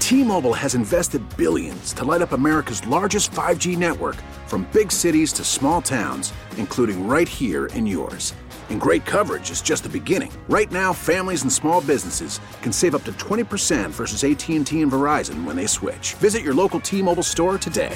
T-Mobile has invested billions to light up America's largest 5G network, from big cities to small towns, including right here in yours. And great coverage is just the beginning. Right now, families and small businesses can save up to 20% versus AT&T and Verizon when they switch. Visit your local T-Mobile store today.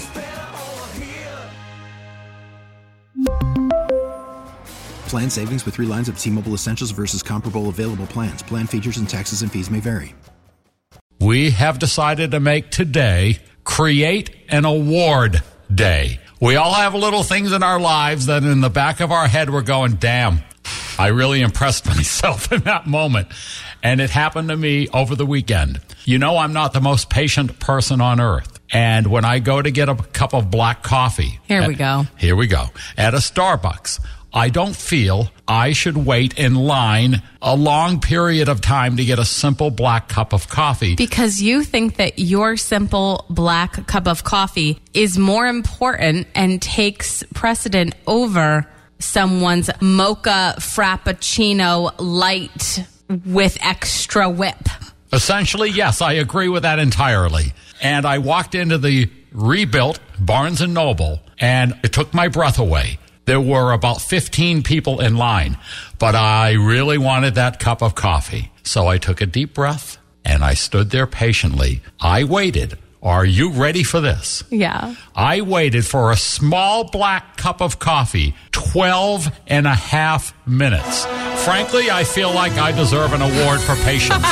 Plan savings with 3 lines of T-Mobile Essentials versus comparable available plans. Plan features and taxes and fees may vary. We have decided to make today Create an Award Day. We all have little things in our lives that in the back of our head we're going, damn, I really impressed myself in that moment. And it happened to me over the weekend. You know, I'm not the most patient person on earth. And when I go to get a cup of black coffee. Here we go. At a Starbucks, I don't feel I should wait in line a long period of time to get a simple black cup of coffee. Because you think that your simple black cup of coffee is more important and takes precedent over someone's mocha frappuccino light with extra whip. Essentially, yes, I agree with that entirely. And I walked into the rebuilt Barnes & Noble, and it took my breath away. There were about 15 people in line, but I really wanted that cup of coffee. So I took a deep breath, and I stood there patiently. I waited. Are you ready for this? Yeah. I waited for a small black cup of coffee, 12 and a half minutes. Frankly, I feel like I deserve an award for patience.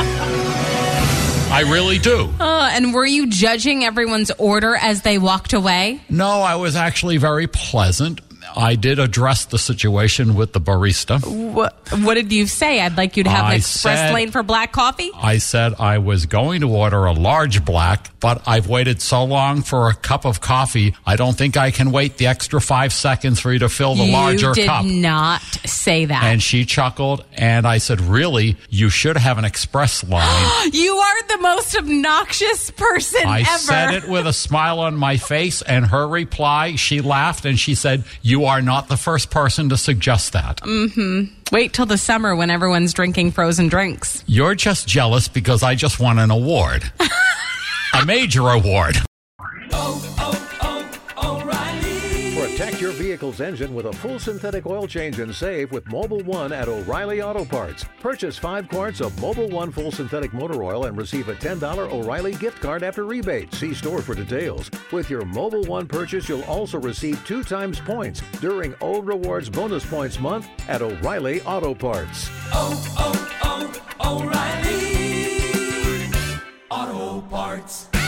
I really do. And were you judging everyone's order as they walked away? No, I was actually very pleasant. I did address the situation with the barista. What did you say? I'd like you to have an express lane for black coffee? I said I was going to order a large black, but I've waited so long for a cup of coffee, I don't think I can wait the extra 5 seconds for you to fill the larger cup. You did not say that. And she chuckled, and I said, really, you should have an express line. You are the most obnoxious person ever. I said it with a smile on my face, and her reply, she laughed, and she said, you are not the first person to suggest that. Mm-hmm. Wait till the summer when everyone's drinking frozen drinks. You're just jealous because I just won an award. A major award. O'Reilly. Protect your vehicle's engine with a full synthetic oil change and save with Mobil 1 at O'Reilly Auto Parts. Purchase 5 quarts of Mobil 1 full synthetic motor oil and receive a $10 O'Reilly gift card after rebate. See store for details. With your Mobil 1 purchase, you'll also receive 2 times points during O Rewards Bonus Points Month at O'Reilly Auto Parts. O'Reilly Auto Parts.